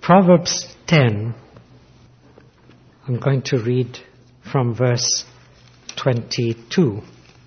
Proverbs 10, I'm going to read from verse 22.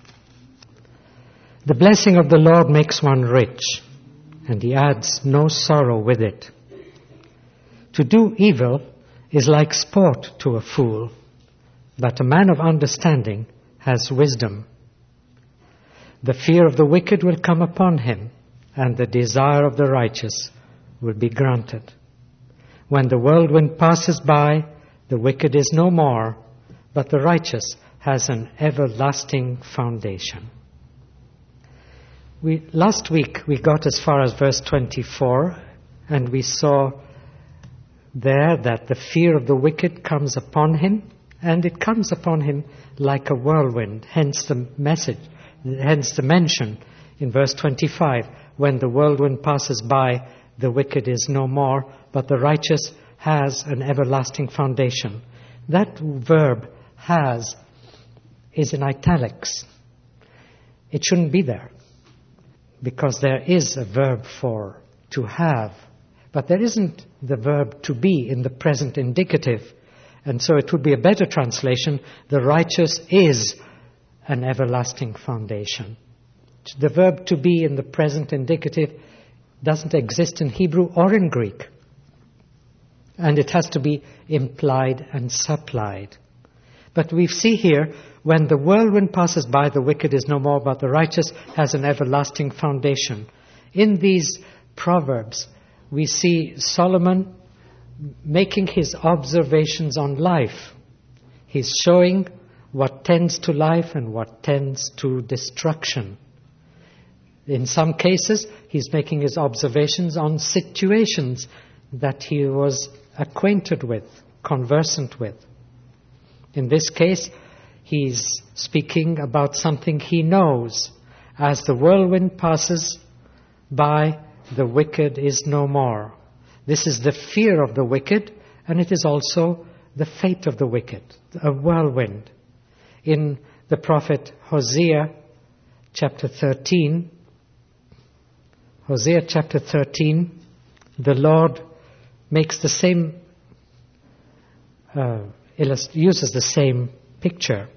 The blessing of the Lord makes one rich, and he adds no sorrow with it. To do evil is like sport to a fool, but a man of understanding has wisdom. The fear of the wicked will come upon him, and the desire of the righteous will be granted. When the whirlwind passes by, the wicked is no more, but the righteous has an everlasting foundation. Last week we got as far as verse 24, and we saw there that the fear of the wicked comes upon him, and it comes upon him like a whirlwind, hence the mention in verse 25, when the whirlwind passes by, the wicked is no more, but the righteous has an everlasting foundation. That verb has is in italics. It shouldn't be there, because there is a verb for to have, but there isn't the verb to be in the present indicative. And so it would be a better translation, the righteous is an everlasting foundation. The verb to be in the present indicative doesn't exist in Hebrew or in Greek. And it has to be implied and supplied. But we see here, when the whirlwind passes by, the wicked is no more, but the righteous has an everlasting foundation. In these Proverbs, we see Solomon making his observations on life. He's showing what tends to life and what tends to destruction. In some cases, he's making his observations on situations that he was acquainted with, conversant with. In this case, he's speaking about something he knows. As the whirlwind passes by, the wicked is no more. This is the fear of the wicked, and it is also the fate of the wicked, a whirlwind. In the prophet Hosea chapter 13, the Lord makes the same, uses the same picture.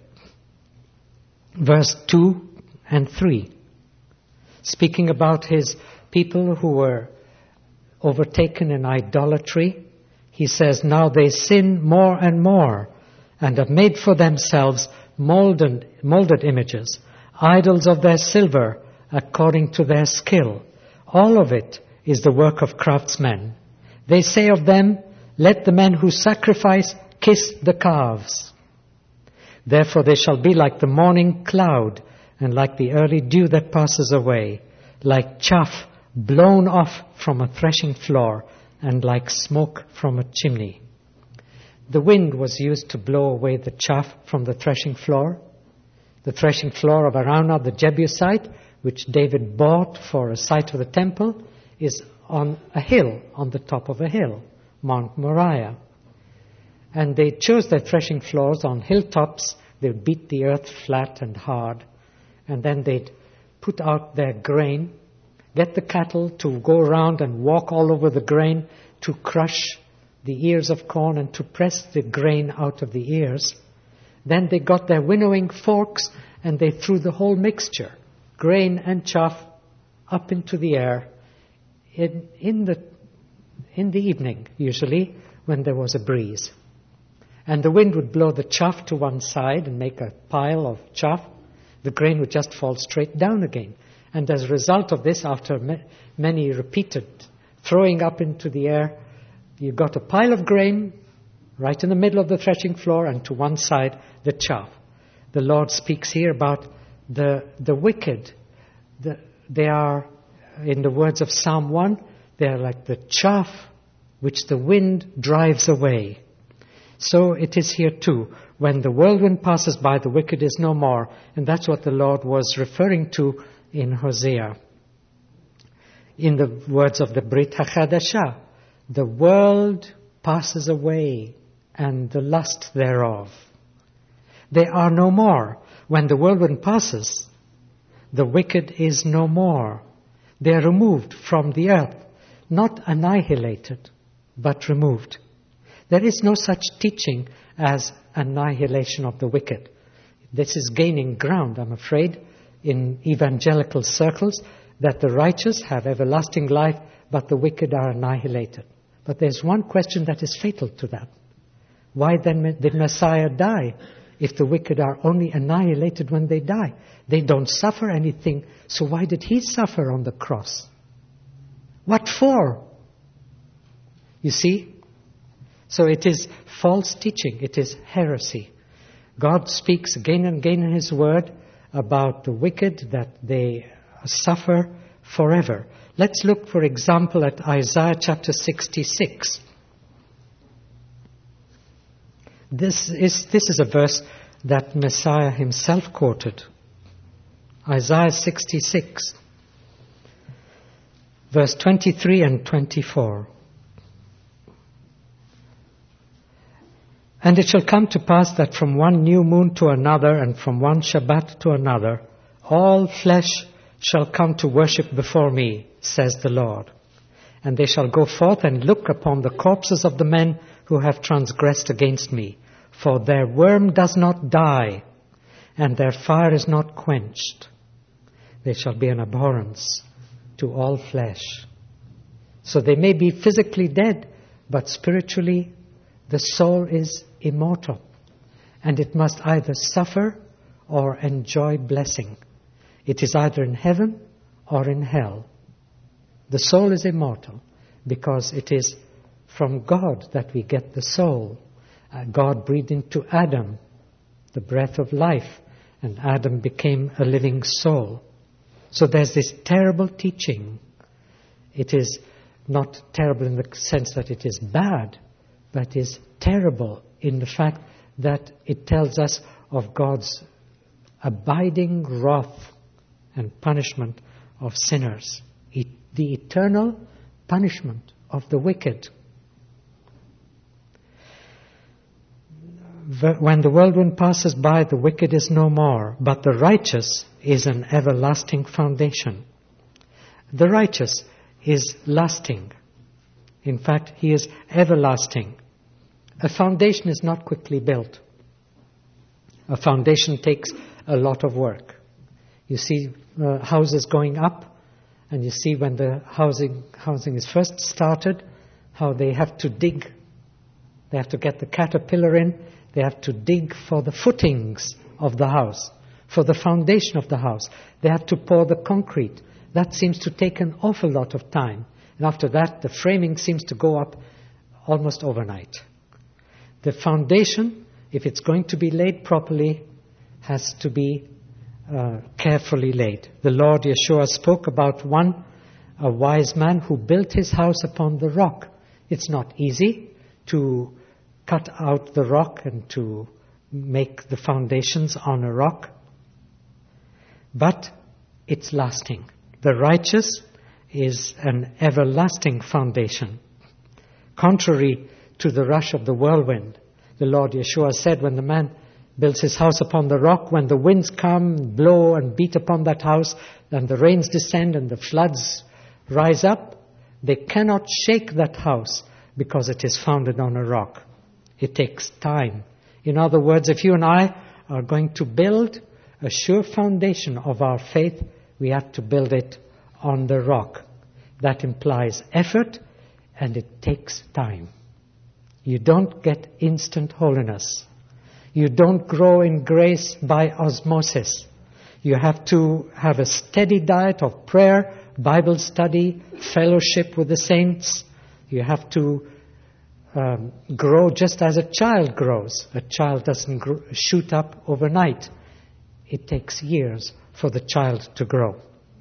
Verse 2 and 3, speaking about his people who were overtaken in idolatry, he says, "Now they sin more and more, and have made for themselves molded images, idols of their silver, according to their skill. All of it is the work of craftsmen. They say of them, 'Let the men who sacrifice kiss the calves.' Therefore they shall be like the morning cloud, and like the early dew that passes away, like chaff blown off from a threshing floor, and like smoke from a chimney." The wind was used to blow away the chaff from the threshing floor. The threshing floor of Araunah the Jebusite, which David bought for a site of the temple, is on a hill, on the top of a hill, Mount Moriah. And they chose their threshing floors on hilltops. They would beat the earth flat and hard, and then they'd put out their grain, get the cattle to go around and walk all over the grain to crush the ears of corn and to press the grain out of the ears. Then they got their winnowing forks and they threw the whole mixture, grain and chaff, up into the air in the evening, usually, when there was a breeze. And the wind would blow the chaff to one side and make a pile of chaff. The grain would just fall straight down again. And as a result of this, after many repeated throwing up into the air, you got a pile of grain right in the middle of the threshing floor, and to one side the chaff. The Lord speaks here about the wicked. They are, in the words of Psalm 1, they are like the chaff which the wind drives away. So it is here too. When the whirlwind passes by, the wicked is no more. And that's what the Lord was referring to in Hosea. In the words of the Brit HaChadashah, the world passes away and the lust thereof. They are no more. When the whirlwind passes, the wicked is no more. They are removed from the earth, not annihilated, but removed. There is no such teaching as annihilation of the wicked. This is gaining ground, I'm afraid, in evangelical circles, that the righteous have everlasting life, but the wicked are annihilated. But there's one question that is fatal to that. Why then did Messiah die if the wicked are only annihilated when they die? They don't suffer anything, so why did he suffer on the cross? What for? You see? So it is false teaching, it is heresy. God speaks again and again in His Word about the wicked, that they suffer forever. Let's look, for example, at Isaiah chapter 66. This is a verse that Messiah himself quoted. Isaiah 66, verse 23 and 24. And it shall come to pass that from one new moon to another, and from one Shabbat to another, all flesh shall come to worship before me, says the Lord. And they shall go forth and look upon the corpses of the men who have transgressed against me. For their worm does not die, and their fire is not quenched. They shall be an abhorrence to all flesh. So they may be physically dead, but spiritually the soul is immortal, and it must either suffer or enjoy blessing. It is either in heaven or in hell. The soul is immortal because it is from God that we get the soul. God breathed into Adam the breath of life, and Adam became a living soul. So there's this terrible teaching. It is not terrible in the sense that it is bad, but is terrible in the fact that it tells us of God's abiding wrath and punishment of sinners. The eternal punishment of the wicked. When the whirlwind passes by, the wicked is no more, but the righteous is an everlasting foundation. The righteous is lasting. In fact, he is everlasting. A foundation is not quickly built. A foundation takes a lot of work. You see houses going up, and you see when the housing is first started, how they have to dig. They have to get the caterpillar in. They have to dig for the footings of the house, for the foundation of the house. They have to pour the concrete. That seems to take an awful lot of time. And after that, the framing seems to go up almost overnight. The foundation, if it's going to be laid properly, has to be carefully laid. The Lord Yeshua spoke about a wise man who built his house upon the rock. It's not easy to cut out the rock and to make the foundations on a rock, but it's lasting. The righteous is an everlasting foundation. Contrary to the rush of the whirlwind, the Lord Yeshua said, when the man builds his house upon the rock, when the winds come, blow and beat upon that house, and the rains descend and the floods rise up, they cannot shake that house because it is founded on a rock. It takes time. In other words, if you and I are going to build a sure foundation of our faith, we have to build it on the rock. That implies effort, and it takes time. You don't get instant holiness. You don't grow in grace by osmosis. You have to have a steady diet of prayer, Bible study, fellowship with the saints. You have to grow just as a child grows. A child doesn't shoot up overnight. It takes years for the child to grow.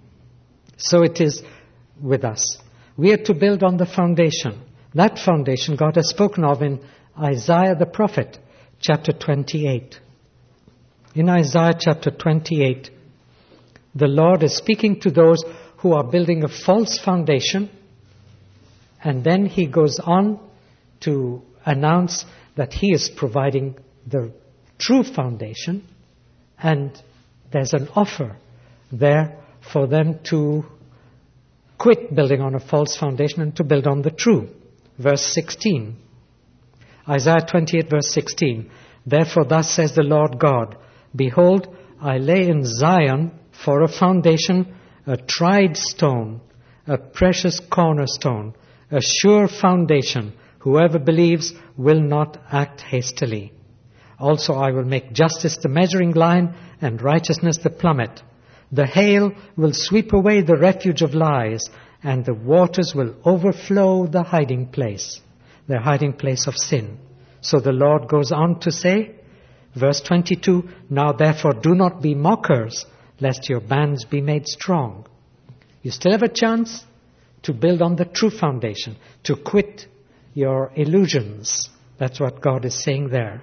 So it is with us. We are to build on the foundation. That foundation God has spoken of in Isaiah the prophet, chapter 28. In Isaiah chapter 28, the Lord is speaking to those who are building a false foundation, and then He goes on to announce that He is providing the true foundation, and there's an offer there for them to quit building on a false foundation and to build on the true. verse 16. Isaiah 28, verse 16. Therefore thus says the Lord God, behold, I lay in Zion for a foundation a tried stone, a precious cornerstone, a sure foundation. Whoever believes will not act hastily. Also I will make justice the measuring line and righteousness the plummet. The hail will sweep away the refuge of lies, and the waters will overflow the hiding place, the hiding place of sin. So the Lord goes on to say, verse 22, now therefore do not be mockers, lest your bands be made strong. You still have a chance to build on the true foundation, to quit your illusions. That's what God is saying there.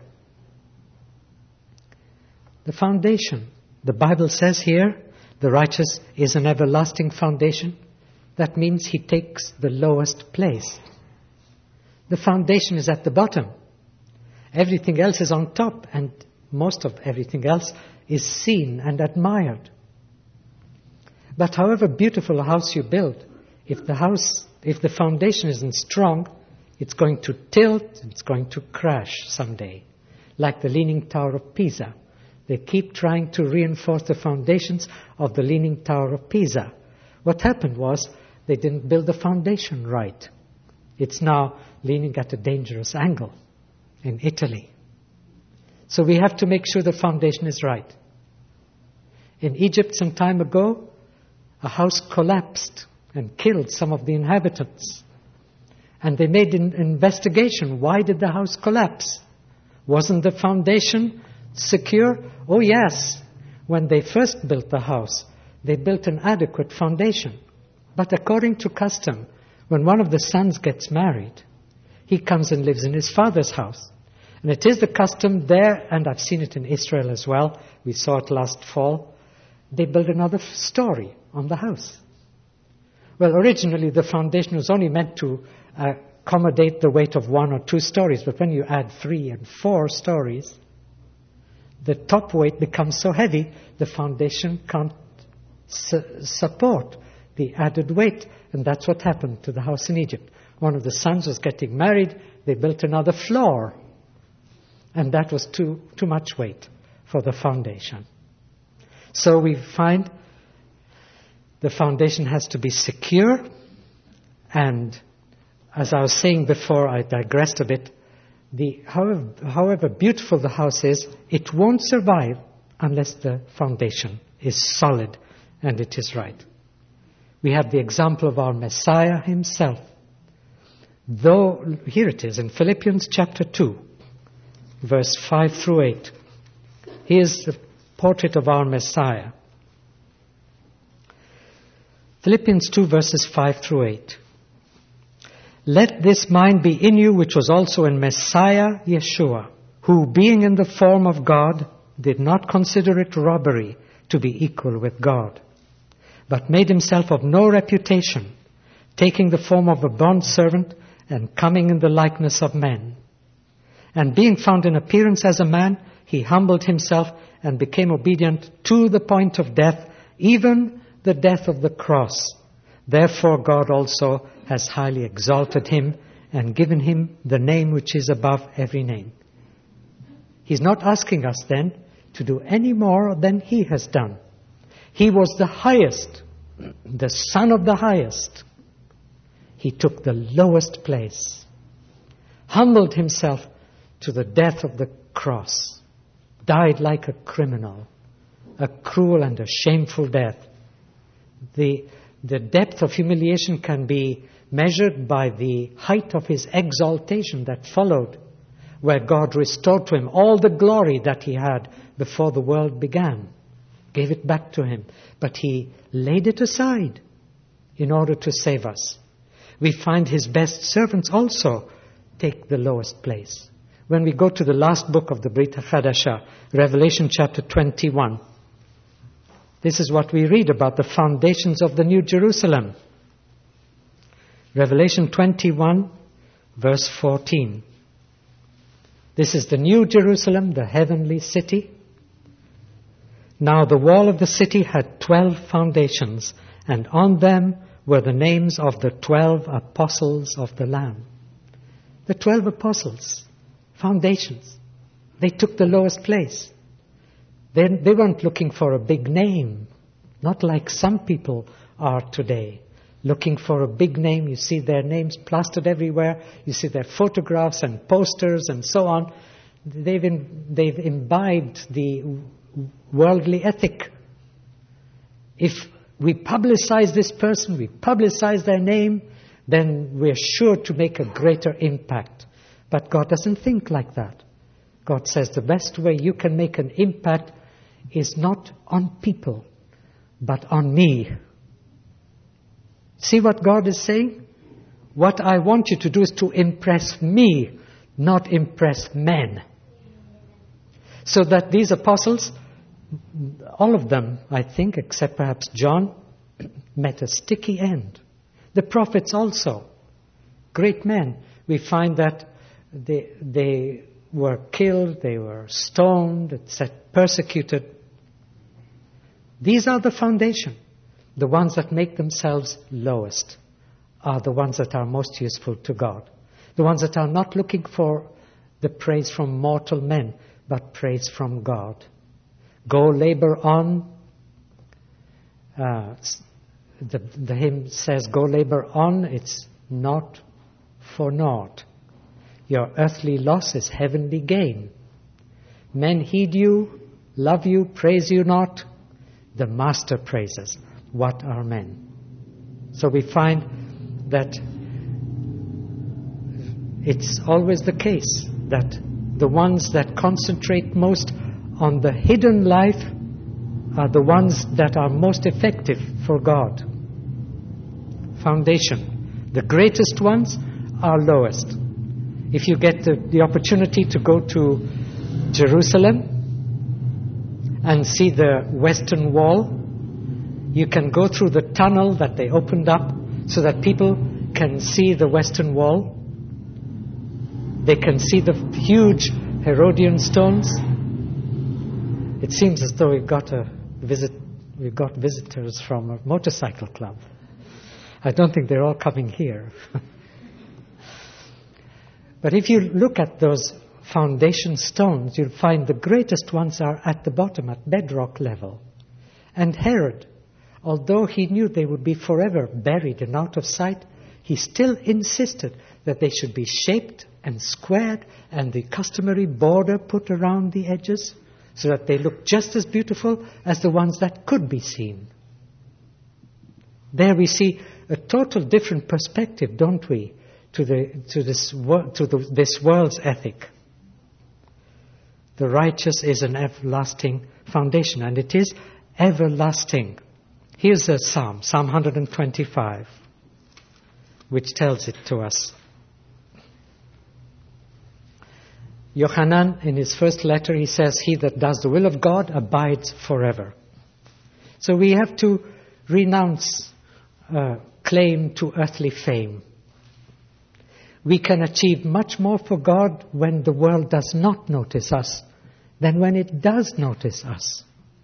The foundation. The Bible says here, the righteous is an everlasting foundation. That means he takes the lowest place. The foundation is at the bottom. Everything else is on top, and most of everything else is seen and admired. But however beautiful a house you build, if the foundation isn't strong, it's going to tilt, it's going to crash someday. Like the Leaning Tower of Pisa. They keep trying to reinforce the foundations of the Leaning Tower of Pisa. What happened was they didn't build the foundation right. It's now leaning at a dangerous angle in Italy. So we have to make sure the foundation is right. In Egypt some time ago, a house collapsed and killed some of the inhabitants. And they made an investigation. Why did the house collapse? Wasn't the foundation secure? Oh yes. When they first built the house, they built an adequate foundation. But according to custom, when one of the sons gets married, he comes and lives in his father's house. And it is the custom there, and I've seen it in Israel as well. We saw it last fall. They build another story on the house. Well, originally the foundation was only meant to accommodate the weight of 1 or 2 stories. But when you add 3 and 4 stories, the top weight becomes so heavy, the foundation can't support the added weight. And that's what happened to the house in Egypt. One of the sons was getting married. They built another floor. And that was too much weight for the foundation. So we find the foundation has to be secure. And as I was saying before, I digressed a bit. However beautiful the house is, it won't survive unless the foundation is solid and it is right. We have the example of our Messiah himself. Though, here it is in Philippians chapter 2, verse 5 through 8. Here's the portrait of our Messiah. Philippians 2 verses 5 through 8. Let this mind be in you which was also in Messiah Yeshua, who being in the form of God, did not consider it robbery to be equal with God, but made himself of no reputation, taking the form of a bondservant and coming in the likeness of men. And being found in appearance as a man, he humbled himself and became obedient to the point of death, even the death of the cross. Therefore God also has highly exalted him and given him the name which is above every name. He's not asking us then to do any more than he has done. He was the highest, the Son of the highest. He took the lowest place, humbled himself to the death of the cross, died like a criminal, a cruel and a shameful death. The depth of humiliation can be measured by the height of his exaltation that followed, where God restored to him all the glory that he had before the world began, gave it back to him. But he laid it aside in order to save us. We find his best servants also take the lowest place. When we go to the last book of the Brit HaChadashah, Revelation chapter 21, this is what we read about the foundations of the New Jerusalem. Revelation 21, verse 14. This is the New Jerusalem, the heavenly city. Now the wall of the city had 12 foundations, and on them were the names of the 12 apostles of the Lamb. The 12 apostles, foundations. They took the lowest place. They weren't looking for a big name, not like some people are today. Looking for a big name, you see their names plastered everywhere, you see their photographs and posters and so on. They've imbibed the worldly ethic. If we publicize this person, we publicize their name, then we're sure to make a greater impact. But God doesn't think like that. God says the best way you can make an impact is not on people, but on me. See what God is saying? What I want you to do is to impress me, not impress men. So that these apostles, all of them, I think, except perhaps John, met a sticky end. The prophets also, great men. We find that they were killed, they were stoned, etc., persecuted. These are the foundation. The ones that make themselves lowest are the ones that are most useful to God. The ones that are not looking for the praise from mortal men, but praise from God. Go labor on. The hymn says, go labor on, it's not for naught. Your earthly loss is heavenly gain. Men heed you, love you, praise you not. The Master praises. What are men? So we find that it's always the case that the ones that concentrate most on the hidden life are the ones that are most effective for God. Foundation. The greatest ones are lowest. If you get the opportunity to go to Jerusalem and see the Western Wall, you can go through the tunnel that they opened up so that people can see the Western Wall. They can see the huge Herodian stones. It seems as though we've got visitors from a motorcycle club. I don't think they're all coming here. But if you look at those foundation stones, you'll find the greatest ones are at the bottom, at bedrock level. And Herod, although he knew they would be forever buried and out of sight, he still insisted that they should be shaped and squared and the customary border put around the edges so that they look just as beautiful as the ones that could be seen. There we see a total different perspective, don't we, to this world's ethic. The righteous is an everlasting foundation, and it is everlasting. Here's a psalm, Psalm 125, which tells it to us. Yohanan, in his first letter, he says, he that does the will of God abides forever. So we have to renounce claim to earthly fame. We can achieve much more for God when the world does not notice us than when it does notice us.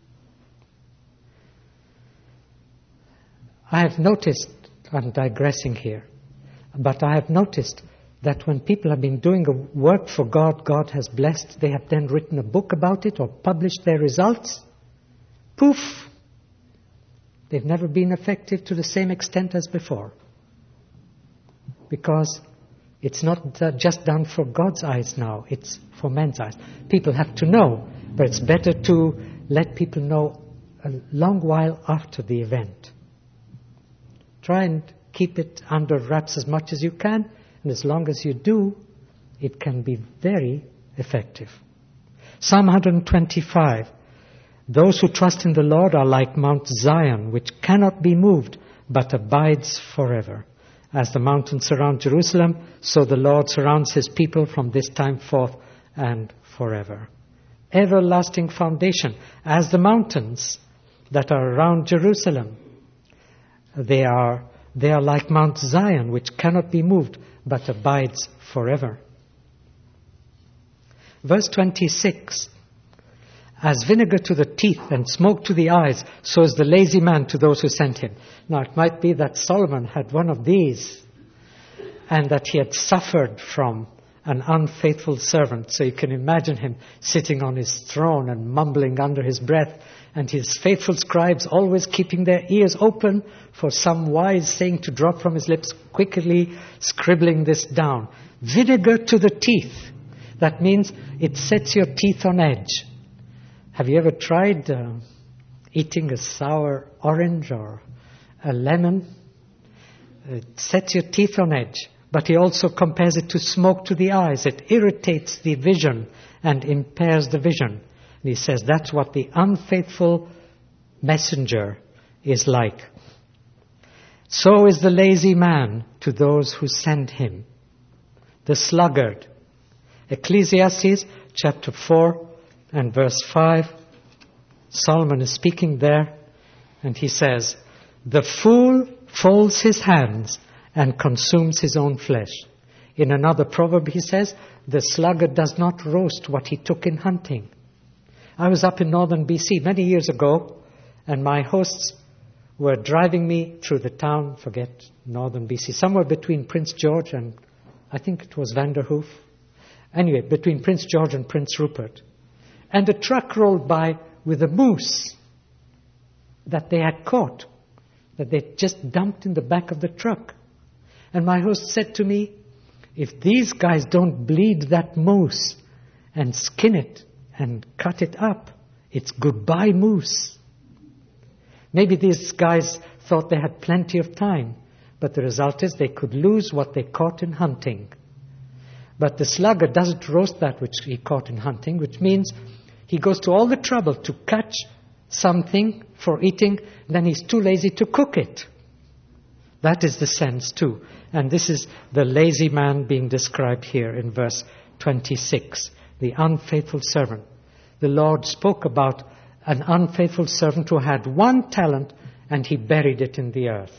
I have noticed, I'm digressing here, but I have noticed that when people have been doing a work for God, God has blessed, they have then written a book about it or published their results. Poof! They've never been effective to the same extent as before. Because it's not just done for God's eyes now, it's for men's eyes. People have to know, but it's better to let people know a long while after the event. Try and keep it under wraps as much as you can, and as long as you do, it can be very effective. Psalm 125. Those who trust in the Lord are like Mount Zion, which cannot be moved, but abides forever. As the mountains surround Jerusalem, so the Lord surrounds his people from this time forth and forever. Everlasting foundation. As the mountains that are around Jerusalem, they are like Mount Zion, which cannot be moved, but abides forever. Verse 26. As vinegar to the teeth and smoke to the eyes, so is the lazy man to those who sent him. Now, it might be that Solomon had one of these, and that he had suffered from an unfaithful servant. So you can imagine him sitting on his throne and mumbling under his breath, and his faithful scribes always keeping their ears open for some wise saying to drop from his lips, quickly scribbling this down. Vinegar to the teeth. That means it sets your teeth on edge. Have you ever tried eating a sour orange or a lemon? It sets your teeth on edge. But he also compares it to smoke to the eyes. It irritates the vision and impairs the vision. And he says that's what the unfaithful messenger is like. So is the lazy man to those who send him. The sluggard. Ecclesiastes chapter 4 and verse 5. Solomon is speaking there, and he says, the fool folds his hands and consumes his own flesh. In another proverb he says, the sluggard does not roast what he took in hunting. I was up in northern BC many years ago, and my hosts were driving me through the town, forget northern BC, somewhere between Prince George and, I think it was Vanderhoof. Anyway, between Prince George and Prince Rupert. And a truck rolled by with a moose that they had caught, that they just dumped in the back of the truck. And my host said to me, if these guys don't bleed that moose and skin it and cut it up, it's goodbye moose. Maybe these guys thought they had plenty of time, but the result is they could lose what they caught in hunting. But the sluggard doesn't roast that which he caught in hunting, which means he goes to all the trouble to catch something for eating, and then he's too lazy to cook it. That is the sense too. And this is the lazy man being described here in verse 26, the unfaithful servant. The Lord spoke about an unfaithful servant who had 1 talent and he buried it in the earth.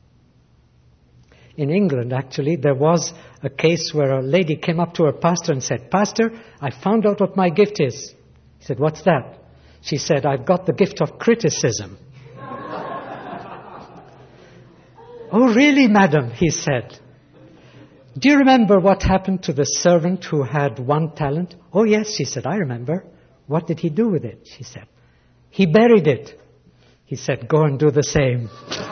In England, actually, there was a case where a lady came up to her pastor and said, Pastor, I found out what my gift is. He said, what's that? She said, I've got the gift of criticism. Oh, really, madam? He said. Do you remember what happened to the servant who had 1 talent? Oh, yes, she said, I remember. What did he do with it? She said, he buried it. He said, go and do the same.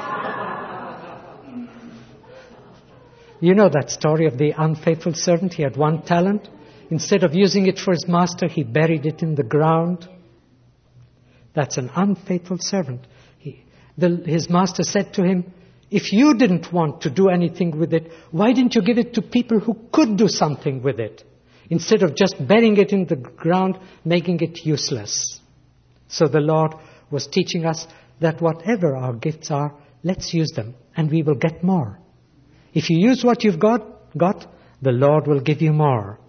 You know that story of the unfaithful servant? He had 1 talent. Instead of using it for his master, he buried it in the ground. That's an unfaithful servant. His master said to him, if you didn't want to do anything with it, why didn't you give it to people who could do something with it? Instead of just burying it in the ground, making it useless. So the Lord was teaching us that whatever our gifts are, let's use them and we will get more. If you use what you've got, the Lord will give you more.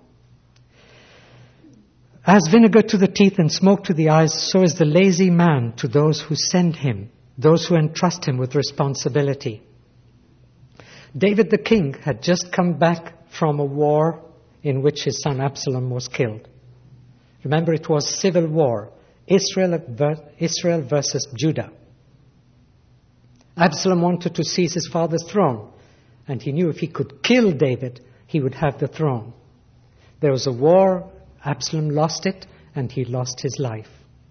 As vinegar to the teeth and smoke to the eyes, so is the lazy man to those who send him, those who entrust him with responsibility. David the king had just come back from a war in which his son Absalom was killed. Remember, it was civil war, Israel versus Judah. Absalom wanted to seize his father's throne, and he knew if he could kill David, he would have the throne. There was a war, Absalom lost it, and he lost his life.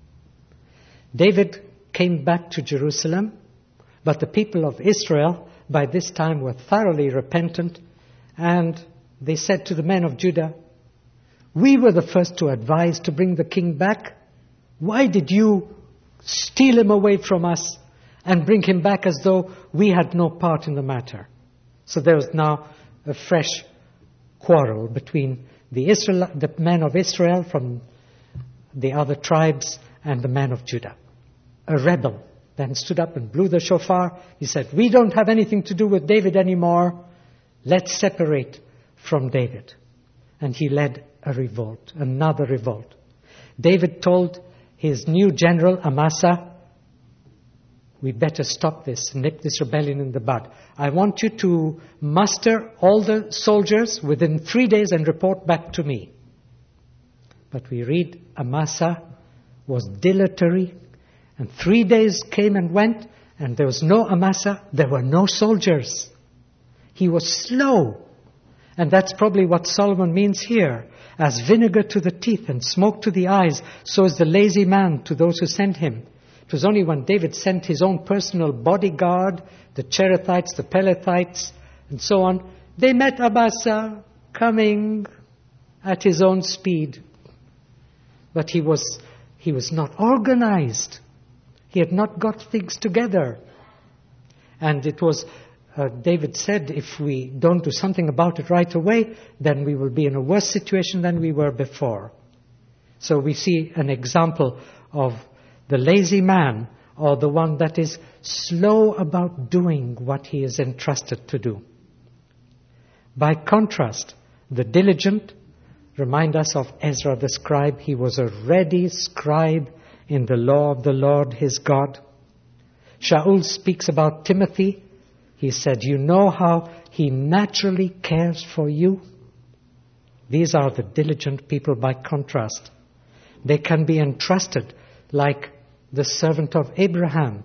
David came back to Jerusalem, but the people of Israel by this time were thoroughly repentant, and they said to the men of Judah, we were the first to advise to bring the king back. Why did you steal him away from us and bring him back as though we had no part in the matter? So there was now a fresh quarrel between the men of Israel from the other tribes and the men of Judah. A rebel then stood up and blew the shofar. He said, we don't have anything to do with David anymore. Let's separate from David. And he led a revolt, another revolt. David told his new general, Amasa, we better stop this, nip this rebellion in the bud. I want you to muster all the soldiers within 3 days and report back to me. But we read Amasa was dilatory, and 3 days came and went, and there was no Amasa, there were no soldiers. He was slow And that's probably what Solomon means here. As vinegar to the teeth and smoke to the eyes, so is the lazy man to those who send him. It was only when David sent his own personal bodyguard, the Cherethites, the Pelethites, and so on, they met Amasa coming at his own speed. But he was not organized. He had not got things together. And it was, David said, if we don't do something about it right away, then we will be in a worse situation than we were before. So we see an example of the lazy man, or the one that is slow about doing what he is entrusted to do. By contrast, the diligent remind us of Ezra the scribe. He was a ready scribe in the law of the Lord his God. Shaul speaks about Timothy. He said, you know how he naturally cares for you. These are the diligent people by contrast. They can be entrusted like the servant of Abraham.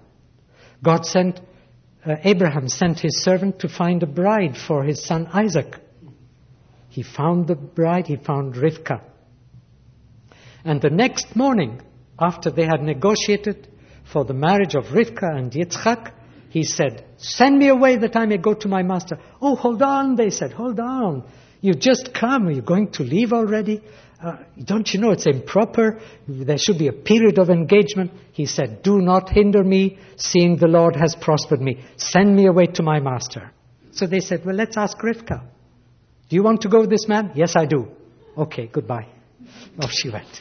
Abraham sent his servant to find a bride for his son Isaac. He found the bride, he found Rivka. And the next morning, after they had negotiated for the marriage of Rivka and Yitzchak, he said, send me away that I may go to my master. Oh, hold on, they said, hold on. You've just come, are you going to leave already? Don't you know it's improper? There should be a period of engagement. He said, do not hinder me, seeing the Lord has prospered me. Send me away to my master. So they said, well, let's ask Rivka. Do you want to go with this man? Yes, I do. Okay, goodbye. Off she went.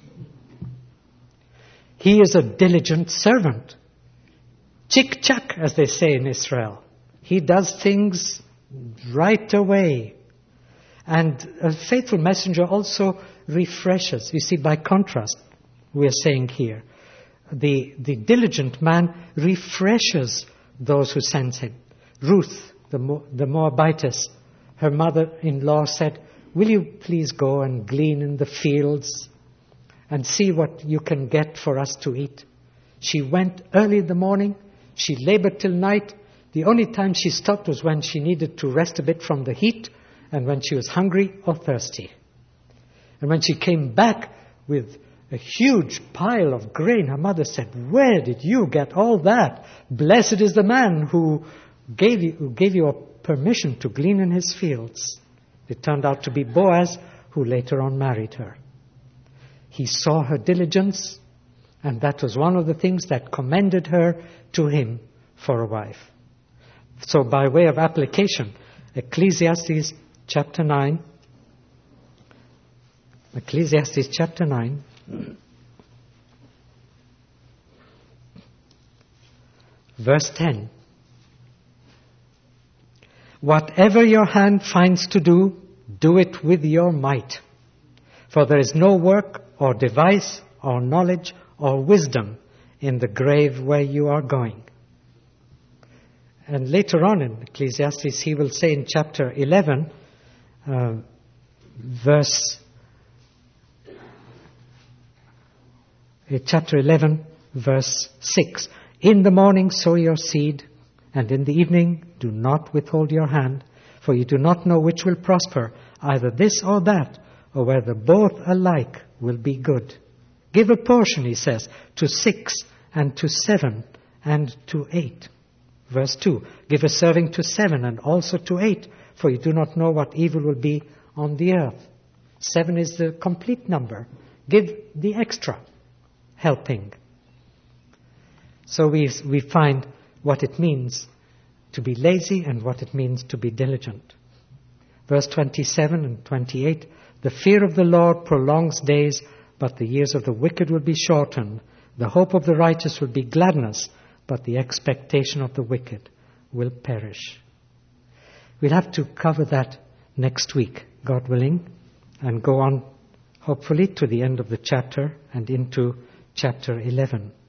He is a diligent servant. Chick-chack, as they say in Israel. He does things right away. And a faithful messenger also refreshes. You see, by contrast, we are saying here, the diligent man refreshes those who send him. Ruth, the Moabitess, her mother-in-law said, will you please go and glean in the fields and see what you can get for us to eat? She went early in the morning. She labored till night. The only time she stopped was when she needed to rest a bit from the heat and when she was hungry or thirsty. And when she came back with a huge pile of grain, her mother said, where did you get all that? Blessed is the man who gave you a permission to glean in his fields. It turned out to be Boaz, who later on married her. He saw her diligence, and that was one of the things that commended her to him for a wife. So by way of application, Ecclesiastes chapter 9, verse 10. Whatever your hand finds to do, do it with your might. For there is no work or device or knowledge or wisdom in the grave where you are going. And later on in Ecclesiastes, he will say in chapter 11, verse 6, in the morning sow your seed, and in the evening do not withhold your hand, for you do not know which will prosper, either this or that, or whether both alike will be good. Give a portion, he says, to 6 and to 7 and to 8. Verse 2, give a serving to 7 and also to 8, for you do not know what evil will be on the earth. 7 is the complete number. Give the extra helping. So we find what it means to be lazy and what it means to be diligent. Verse 27 and 28, the fear of the Lord prolongs days, but the years of the wicked will be shortened. The hope of the righteous will be gladness, but the expectation of the wicked will perish. We'll have to cover that next week, God willing, and go on, hopefully, to the end of the chapter and into chapter 11.